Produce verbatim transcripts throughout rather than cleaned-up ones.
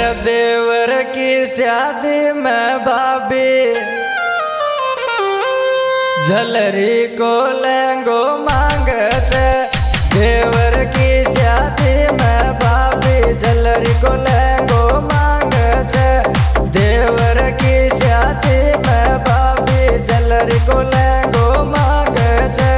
देवर की शादी में भाभी झलरी को लहंगो मांग छे। देवर की शादी में भाभी झलरी को लहंगो मांग छे। देवर की शादी में भाभी झलरी को लहंगो मांग छे।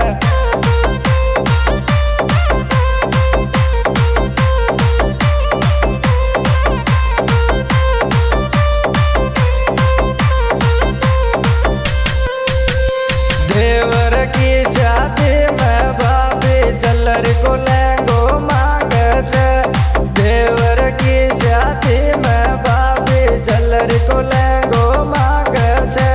देवर की शादी में भाभी झलरी को लहंगो मांग छे। देवर की शादी में भाभी झलरी को लहंगो मांग छे।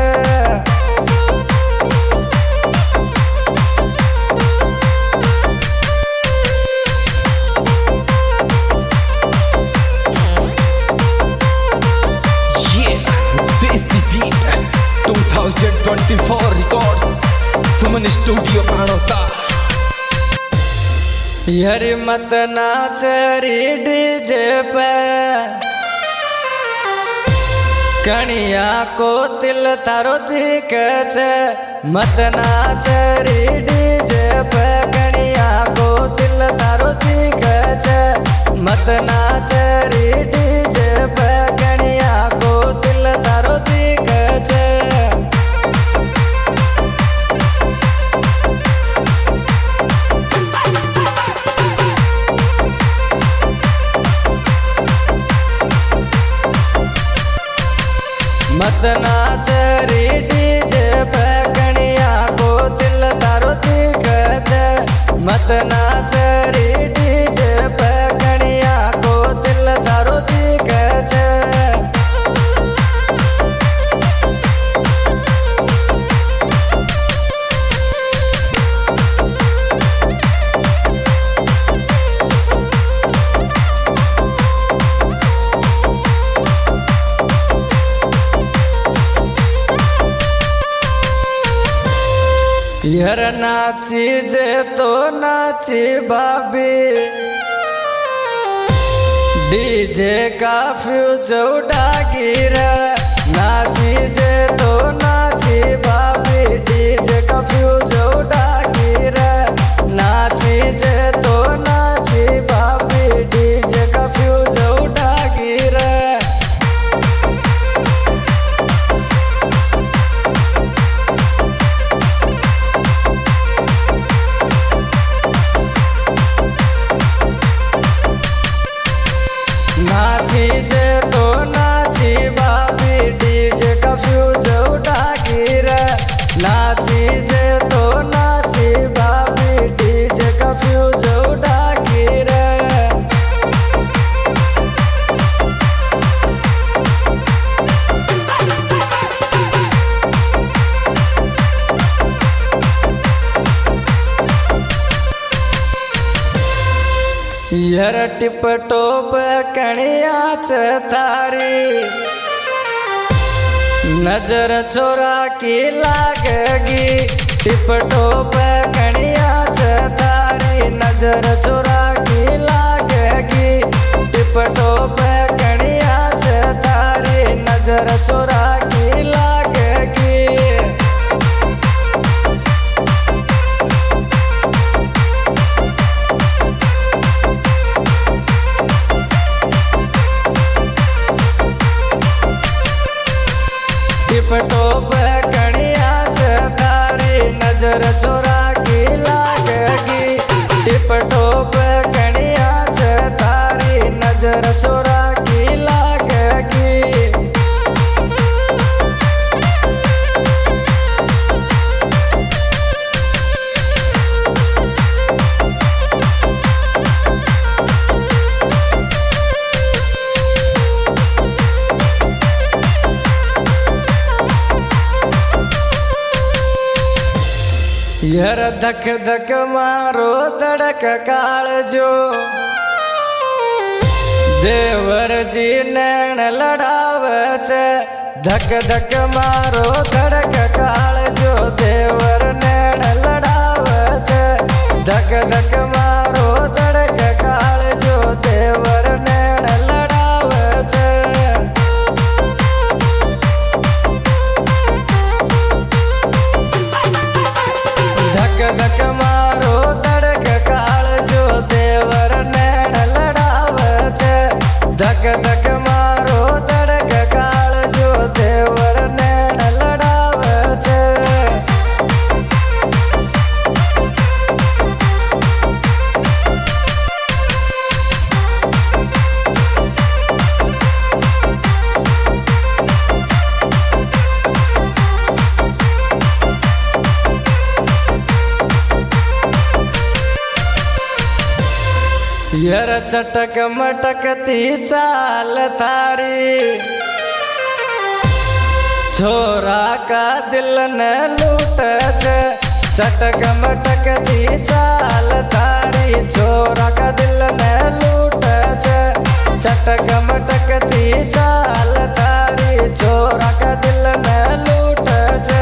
twenty twenty-four records Suman studio प्राणोता। हरी मत नाचरी डीजे पे कनिया को तिल तारो दिखे छे। मत नाचरी डीजे पे कनिया को तिल तारो दिखे छे। मत नाचरी डीजे पे कनिया को तिल तारो दिखे छे। मत नाचरी डीजे पे कनिया को तिल तारो दिखे छे। मत नाचरी डीजे पे कनिया को तिल तारो दिखे छे। यार नाची जे तो नाची भाभी डीजे का फ्यूज उड़ा गिरा। नाची जे तो नाची भाभी डीजे का फ्यूज उड़ा गिरा। नाची जे तो नाची भाभी डीजे का फ्यूज उड़ा गिरा। नाची जे तो नाची भाभी डीजे का फ्यूज उड़ा गिरा। नाची जे तो नाची भाभी डीजे का फ्यूज उड़ा गिरा। यार टिप टोप कनिया छे थारी नजर छोरा की लागेगी। टिप टोप कनिया छे थारी नजर छोरा की लागेगी। टिप टोप कनिया छे थारी नजर छोरा की लागेगी। टिप टोप कनिया छे थारी नजर छोरा की लागेगी। टिप टोप कनिया छे थारी नजर छोरा की लागेगी। यार धक धक मारो धड़क कालजो देवर जी नैन लड़ावे छे। धक धक मारो धड़क कालजो देवर नैन लड़ावे छे। धक धक मारो धड़क कालजो देवर नैन लड़ावे यार चटक मटकती चाल थारी छोरा का दिल न लूट छे। चटक मटकती चाल थारी छोरा का दिल न लूट छे। चटक मटकती चाल थारी छोरा का दिल न लूट छे।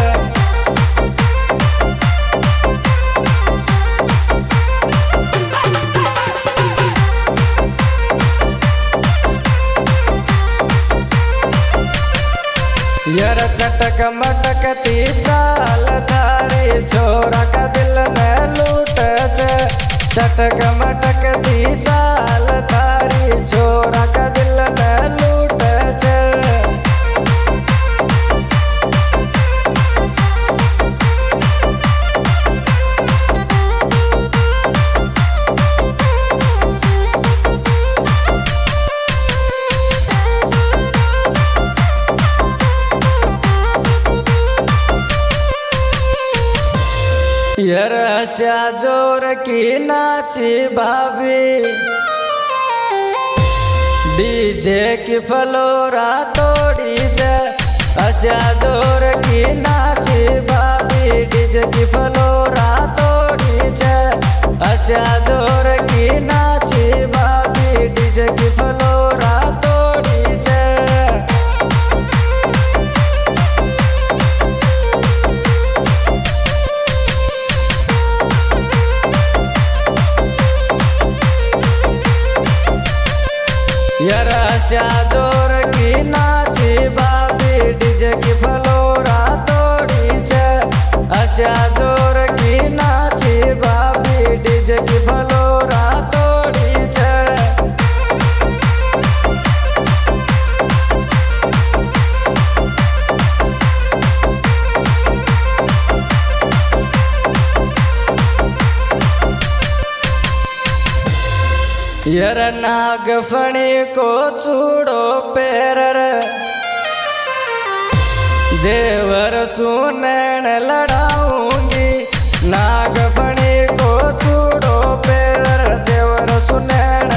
यार चटक मटकती चाल थारी छोरा का दिल न लूट छे। चटक मटकती चाल थारी छोरा का दिल न लूट छे। यार हस्या जोर की नाची भाभी डीजे की फलोरा तोड़ी छे। हस्या जोर की नाची भाभी डीजे की फलोरा तोड़ी छे। हस्या जोर की नाची भाभी डीजे की फलोरा तोड़ी छे। यार हस्या जोर की नाची भाभी डीजे की फलोरा तोड़ी छे। हस्या जोर की नाची भाभी डीजे की फलोरा तोड़ी छे। यार नागफणी को चूड़ो पेरर देवर सुनैन लड़ाऊंगी। नागफणी को चूड़ो पेरर देवर सुनैन